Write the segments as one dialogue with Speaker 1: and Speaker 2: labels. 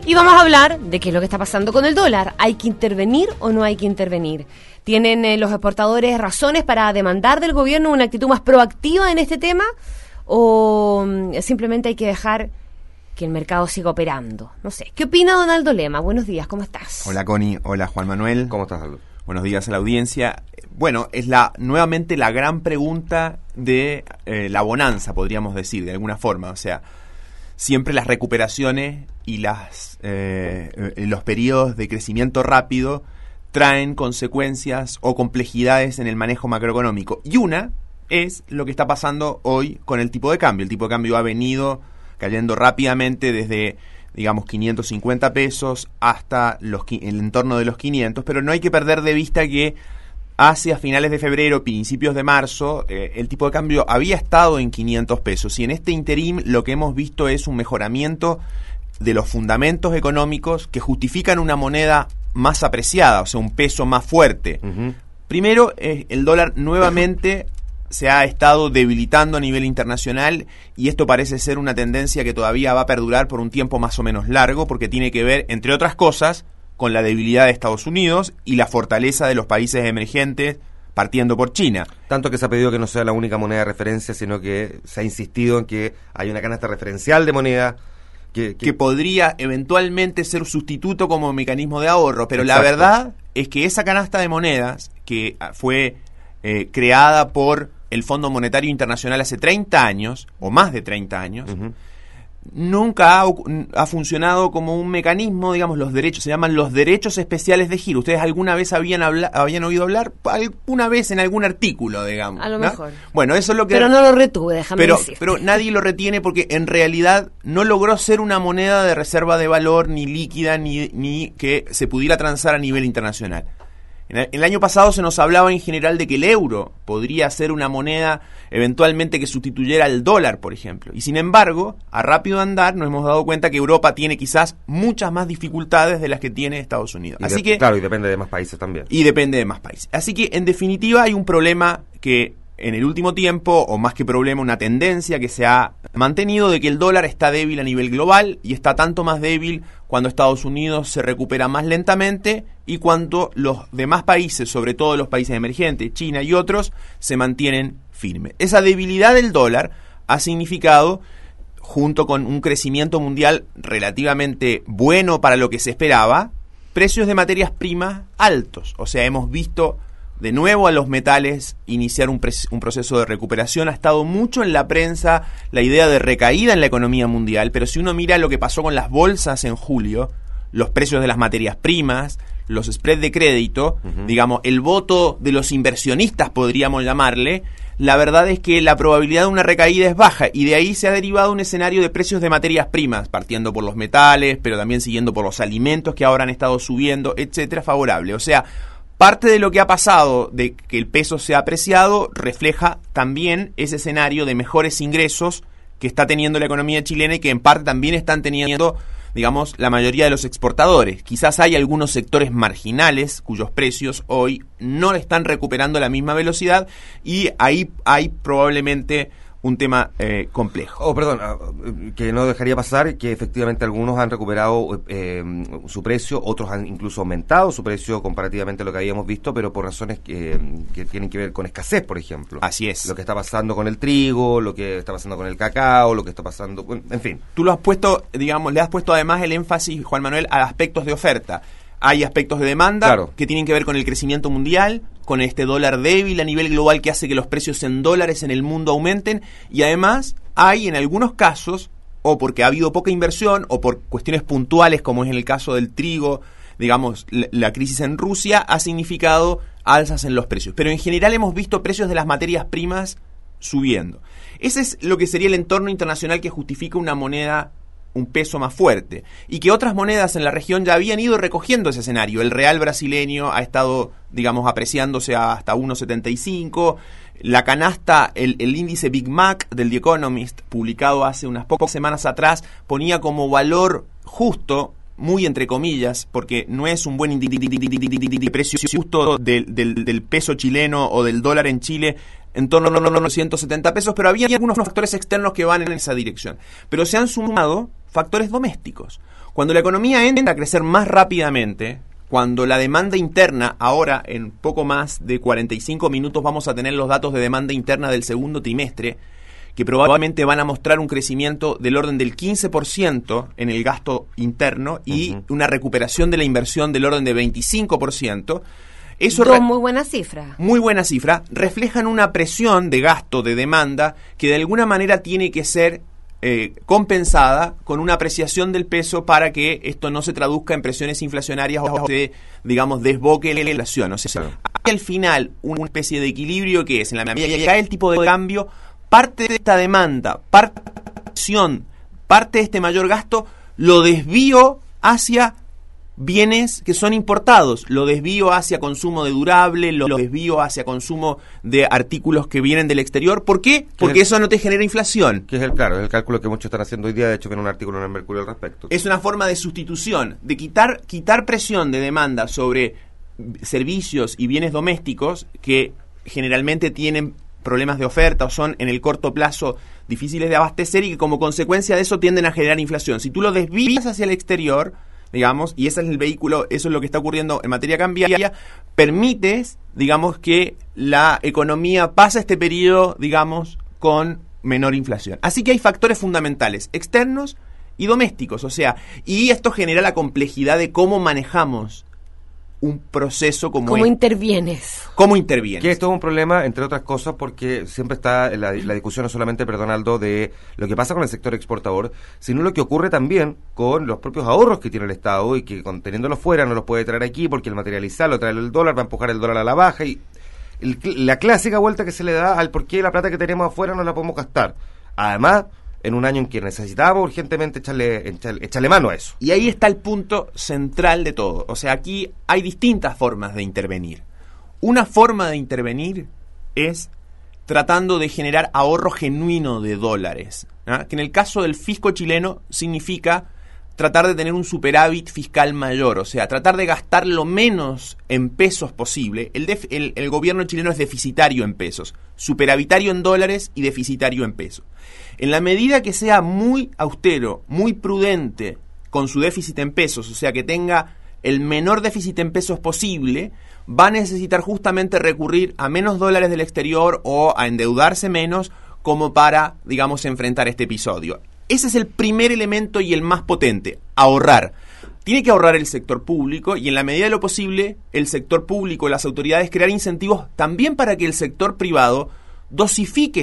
Speaker 1: Y vamos a hablar de qué es lo que está pasando con el dólar. ¿Hay que intervenir o no hay que intervenir? ¿Tienen los exportadores razones para demandar del gobierno una actitud más proactiva en este tema? ¿O simplemente hay que dejar que el mercado siga operando? No sé. ¿Qué opina Donaldo Lema? Buenos días, ¿cómo estás?
Speaker 2: Hola Connie, hola Juan Manuel.
Speaker 3: ¿Cómo estás, Aldo?
Speaker 2: Buenos días a la audiencia. Bueno, es nuevamente la gran pregunta de la bonanza, podríamos decir, de alguna forma. O sea, siempre las recuperaciones y los periodos de crecimiento rápido traen consecuencias o complejidades en el manejo macroeconómico. Y una es lo que está pasando hoy con el tipo de cambio. El tipo de cambio ha venido cayendo rápidamente desde, digamos, 550 pesos hasta el entorno de los 500, pero no hay que perder de vista que hacia finales de febrero, principios de marzo, el tipo de cambio había estado en 500 pesos y en este interim lo que hemos visto es un mejoramiento de los fundamentos económicos que justifican una moneda más apreciada, o sea, un peso más fuerte. Uh-huh. Primero, el dólar nuevamente se ha estado debilitando a nivel internacional y esto parece ser una tendencia que todavía va a perdurar por un tiempo más o menos largo porque tiene que ver, entre otras cosas, con la debilidad de Estados Unidos y la fortaleza de los países emergentes, partiendo por China.
Speaker 3: Tanto que se ha pedido que no sea la única moneda de referencia, sino que se ha insistido en que hay una canasta referencial de moneda que
Speaker 2: podría eventualmente ser sustituto como mecanismo de ahorro, pero
Speaker 3: exacto.
Speaker 2: La verdad es que esa canasta de monedas que fue creada por el Fondo Monetario Internacional hace 30 años, o más de 30 años, uh-huh. Nunca ha funcionado como un mecanismo, digamos, se llaman los derechos especiales de giro. ¿Ustedes alguna vez habían oído hablar? Alguna vez en algún artículo, digamos.
Speaker 1: A lo mejor.
Speaker 2: Bueno, eso es lo que...
Speaker 1: Pero no lo retuve, déjame decir.
Speaker 2: Pero nadie lo retiene porque en realidad no logró ser una moneda de reserva de valor, ni líquida, ni que se pudiera transar a nivel internacional. El año pasado se nos hablaba en general de que el euro podría ser una moneda eventualmente que sustituyera al dólar, por ejemplo. Y sin embargo, a rápido andar nos hemos dado cuenta que Europa tiene quizás muchas más dificultades de las que tiene Estados Unidos.
Speaker 3: Claro, y depende de más países también.
Speaker 2: Y depende de más países. Así que, en definitiva, hay un problema que en el último tiempo, o más que problema, una tendencia que se ha mantenido de que el dólar está débil a nivel global y está tanto más débil cuando Estados Unidos se recupera más lentamente y cuando los demás países, sobre todo los países emergentes, China y otros, se mantienen firmes. Esa debilidad del dólar ha significado, junto con un crecimiento mundial relativamente bueno para lo que se esperaba, precios de materias primas altos. O sea, hemos visto de nuevo a los metales iniciar un proceso de recuperación. Ha estado mucho en la prensa la idea de recaída en la economía mundial, pero si uno mira lo que pasó con las bolsas en julio, los precios de las materias primas, los spreads de crédito, uh-huh. digamos, el voto de los inversionistas, podríamos llamarle, la verdad es que la probabilidad de una recaída es baja y de ahí se ha derivado un escenario de precios de materias primas, partiendo por los metales, pero también siguiendo por los alimentos que ahora han estado subiendo, etcétera, favorable. O sea, parte de lo que ha pasado de que el peso se ha apreciado refleja también ese escenario de mejores ingresos que está teniendo la economía chilena y que en parte también están teniendo, digamos, la mayoría de los exportadores. Quizás hay algunos sectores marginales cuyos precios hoy no están recuperando a la misma velocidad y ahí hay probablemente un tema complejo.
Speaker 3: Que no dejaría pasar que efectivamente algunos han recuperado su precio, otros han incluso aumentado su precio comparativamente a lo que habíamos visto, pero por razones que tienen que ver con escasez, por ejemplo.
Speaker 2: Así es.
Speaker 3: Lo que está pasando con el trigo, lo que está pasando con el cacao, lo que está pasando, en fin.
Speaker 2: Tú lo has puesto, digamos, le has puesto además el énfasis, Juan Manuel, a aspectos de oferta. Hay aspectos de demanda, claro, que tienen que ver con el crecimiento mundial, con este dólar débil a nivel global que hace que los precios en dólares en el mundo aumenten, y además hay en algunos casos, o porque ha habido poca inversión, o por cuestiones puntuales como es en el caso del trigo, digamos, la crisis en Rusia ha significado alzas en los precios. Pero en general hemos visto precios de las materias primas subiendo. Ese es lo que sería el entorno internacional que justifica una moneda, un peso más fuerte, y que otras monedas en la región ya habían ido recogiendo ese escenario. El real brasileño ha estado, digamos, apreciándose hasta 1.75. La canasta, el índice Big Mac del The Economist, publicado hace unas pocas semanas atrás, ponía como valor justo, muy entre comillas, porque no es un buen precio justo del peso chileno o del dólar en Chile, en torno a 170 pesos, pero había algunos factores externos que van en esa dirección. Pero se han sumado factores domésticos, Cuando la economía entra a crecer más rápidamente, cuando la demanda interna, ahora en poco más de 45 minutos vamos a tener los datos de demanda interna del segundo trimestre, que probablemente van a mostrar un crecimiento del orden del 15% en el gasto interno y una recuperación de la inversión del orden de 25%. Eso
Speaker 1: muy buena cifra.
Speaker 2: Muy buena cifra. Reflejan una presión de gasto, de demanda, que de alguna manera tiene que ser compensada con una apreciación del peso para que esto no se traduzca en presiones inflacionarias o se, digamos, desboque la inflación. O sea, hay al final una especie de equilibrio que es, en la medida que cae el tipo de cambio, parte de esta demanda, parte de esta presión, parte de este mayor gasto, lo desvío hacia bienes que son importados, lo desvío hacia consumo de durable, lo desvío hacia consumo de artículos que vienen del exterior. ¿Por qué? Porque eso no te genera inflación.
Speaker 3: Que es el cálculo que muchos están haciendo hoy día. De hecho, viene un artículo en el Mercurio al respecto.
Speaker 2: Es una forma de sustitución, de quitar presión de demanda sobre servicios y bienes domésticos que generalmente tienen problemas de oferta o son en el corto plazo difíciles de abastecer y que como consecuencia de eso tienden a generar inflación. Si tú lo desvías hacia el exterior, digamos, y ese es el vehículo, eso es lo que está ocurriendo en materia cambiaria, permites, digamos, que la economía pasa este periodo, digamos, con menor inflación. Así que hay factores fundamentales, externos y domésticos, o sea, y esto genera la complejidad de cómo manejamos un proceso como
Speaker 1: ¿Cómo intervienes?
Speaker 2: ¿Cómo intervienes?
Speaker 3: Que esto es un problema, entre otras cosas, porque siempre está la discusión no solamente, perdón, Aldo, de lo que pasa con el sector exportador, sino lo que ocurre también con los propios ahorros que tiene el Estado y que teniéndolos fuera no los puede traer aquí porque el materializarlo, traer el dólar, va a empujar el dólar a la baja y la clásica vuelta que se le da al por qué la plata que tenemos afuera no la podemos gastar. Además, en un año en que necesitábamos urgentemente echarle mano a eso.
Speaker 2: Y ahí está el punto central de todo. O sea, aquí hay distintas formas de intervenir. Una forma de intervenir es tratando de generar ahorro genuino de dólares, ¿ah? Que en el caso del fisco chileno significa tratar de tener un superávit fiscal mayor, o sea, tratar de gastar lo menos en pesos posible. El gobierno chileno es deficitario en pesos, superavitario en dólares y deficitario en pesos. En la medida que sea muy austero, muy prudente con su déficit en pesos, o sea, que tenga el menor déficit en pesos posible, va a necesitar justamente recurrir a menos dólares del exterior o a endeudarse menos como para, digamos, enfrentar este episodio. Ese es el primer elemento y el más potente, ahorrar. Tiene que ahorrar el sector público y en la medida de lo posible el sector público, las autoridades, crear incentivos también para que el sector privado dosifique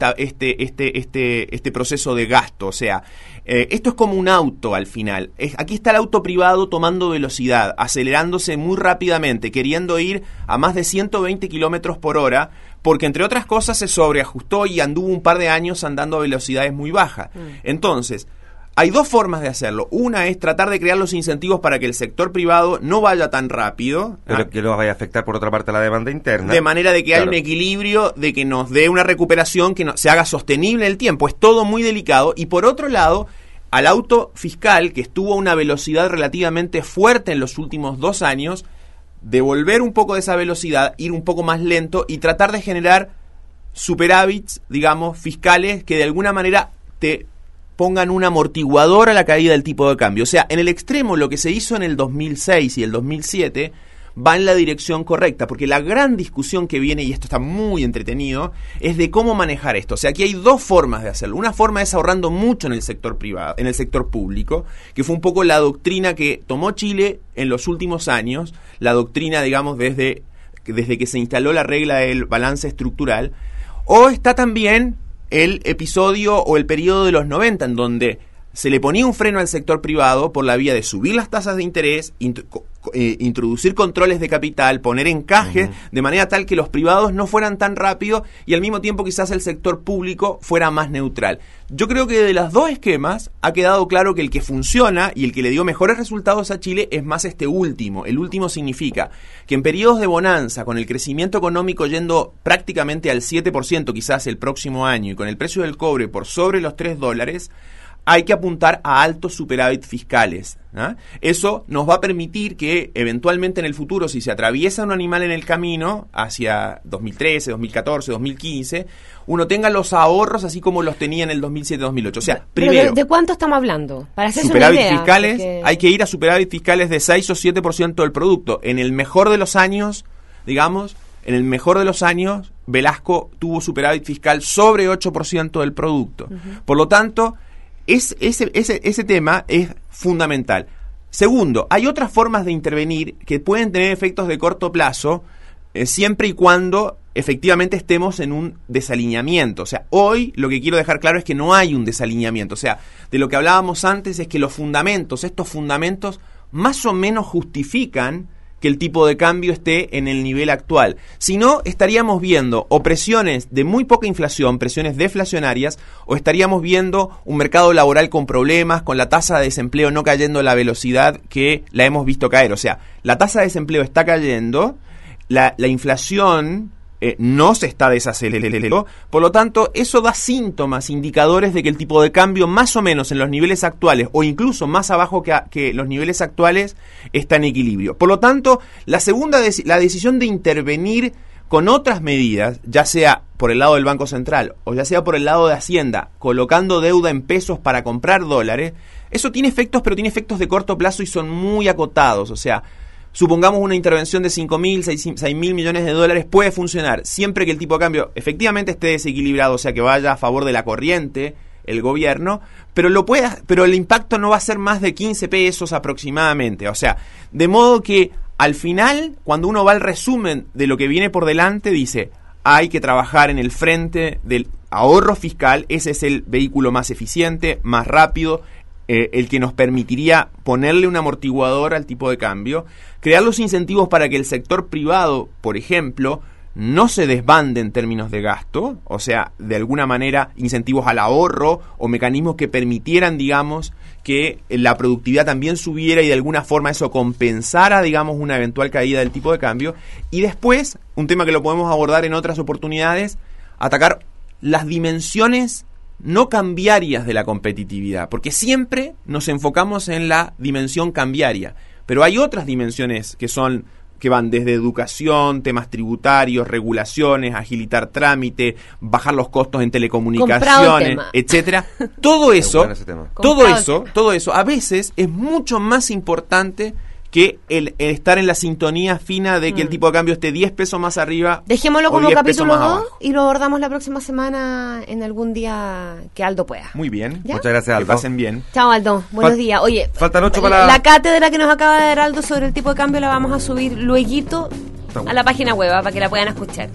Speaker 2: este proceso de gasto. O sea, esto es como un auto al final. Aquí está el auto privado tomando velocidad, acelerándose muy rápidamente, queriendo ir a más de 120 kilómetros por hora, porque entre otras cosas se sobreajustó y anduvo un par de años andando a velocidades muy bajas. Entonces, hay dos formas de hacerlo. Una es tratar de crear los incentivos para que el sector privado no vaya tan rápido.
Speaker 3: Pero que no vaya a afectar, por otra parte, a la demanda interna.
Speaker 2: De manera de que haya un equilibrio, de que nos dé una recuperación que se haga sostenible en el tiempo. Es todo muy delicado. Y por otro lado, al auto fiscal, que estuvo a una velocidad relativamente fuerte en los últimos 2 años, devolver un poco de esa velocidad, ir un poco más lento y tratar de generar superávits, digamos, fiscales que de alguna manera te pongan un amortiguador a la caída del tipo de cambio. O sea, en el extremo lo que se hizo en el 2006 y el 2007 va en la dirección correcta, porque la gran discusión que viene, y esto está muy entretenido, es de cómo manejar esto. O sea, aquí hay dos formas de hacerlo. Una forma es ahorrando mucho en el sector privado, en el sector público, que fue un poco la doctrina que tomó Chile en los últimos años, la doctrina, digamos, desde que se instaló la regla del balance estructural. O está también el episodio o el periodo de los 90, en donde se le ponía un freno al sector privado por la vía de subir las tasas de interés, introducir controles de capital, poner encajes, de manera tal que los privados no fueran tan rápido y al mismo tiempo quizás el sector público fuera más neutral. Yo creo que de los dos esquemas ha quedado claro que el que funciona y el que le dio mejores resultados a Chile es más este último. El último significa que en periodos de bonanza, con el crecimiento económico yendo prácticamente al 7% quizás el próximo año y con el precio del cobre por sobre los $3, hay que apuntar a altos superávit fiscales. ¿Ah? Eso nos va a permitir que eventualmente en el futuro, si se atraviesa un animal en el camino hacia 2013, 2014, 2015, uno tenga los ahorros así como los tenía en el 2007-2008. O sea, primero,
Speaker 1: ¿de cuánto estamos hablando? Para hacerse
Speaker 2: superávit
Speaker 1: una idea,
Speaker 2: fiscales,
Speaker 1: porque...
Speaker 2: hay que ir a superávit fiscales de 6 o 7% del producto. En el mejor de los años, digamos, en el mejor de los años, Velasco tuvo superávit fiscal sobre 8% del producto. Por lo tanto, ese tema es fundamental. Segundo, hay otras formas de intervenir que pueden tener efectos de corto plazo, siempre y cuando efectivamente estemos en un desalineamiento. O sea, hoy lo que quiero dejar claro es que no hay un desalineamiento. O sea, de lo que hablábamos antes es que estos fundamentos más o menos justifican que el tipo de cambio esté en el nivel actual. Si no, estaríamos viendo o presiones de muy poca inflación, presiones deflacionarias, o estaríamos viendo un mercado laboral con problemas, con la tasa de desempleo no cayendo a la velocidad que la hemos visto caer. O sea, la tasa de desempleo está cayendo, la inflación no se está desacelerando, por lo tanto, eso da síntomas, indicadores de que el tipo de cambio más o menos en los niveles actuales, o incluso más abajo que los niveles actuales, está en equilibrio. Por lo tanto, la decisión de intervenir con otras medidas, ya sea por el lado del Banco Central o ya sea por el lado de Hacienda, colocando deuda en pesos para comprar dólares, eso tiene efectos, pero tiene efectos de corto plazo y son muy acotados. O sea, supongamos una intervención de 5.000, 6.000 millones de dólares puede funcionar siempre que el tipo de cambio efectivamente esté desequilibrado, o sea, que vaya a favor de la corriente el gobierno, pero el impacto no va a ser más de 15 pesos aproximadamente. O sea, de modo que al final, cuando uno va al resumen de lo que viene por delante, dice, hay que trabajar en el frente del ahorro fiscal, ese es el vehículo más eficiente, más rápido, el que nos permitiría ponerle un amortiguador al tipo de cambio, crear los incentivos para que el sector privado, por ejemplo, no se desbande en términos de gasto, o sea, de alguna manera incentivos al ahorro o mecanismos que permitieran, digamos, que la productividad también subiera y de alguna forma eso compensara, digamos, una eventual caída del tipo de cambio. Y después, un tema que lo podemos abordar en otras oportunidades, atacar las dimensiones no cambiarias de la competitividad, porque siempre nos enfocamos en la dimensión cambiaria, pero hay otras dimensiones que van desde educación, temas tributarios, regulaciones, agilitar trámite, bajar los costos en telecomunicaciones, etcétera. Todo eso, a veces es mucho más importante que el estar en la sintonía fina de que el tipo de cambio esté 10 pesos más arriba.
Speaker 1: Dejémoslo
Speaker 2: o
Speaker 1: como
Speaker 2: 10 pesos
Speaker 1: capítulo
Speaker 2: más
Speaker 1: 2
Speaker 2: abajo.
Speaker 1: y lo abordamos la próxima semana en algún día que Aldo pueda.
Speaker 2: Muy bien.
Speaker 1: ¿Ya?
Speaker 3: Muchas gracias,
Speaker 2: Que
Speaker 3: Aldo.
Speaker 2: pasen bien.
Speaker 1: Chao, Aldo. Buenos días. Oye,
Speaker 3: faltan 8 para
Speaker 1: la cátedra que nos acaba de dar Aldo sobre el tipo de cambio la vamos a subir lueguito a la página web para que la puedan escuchar.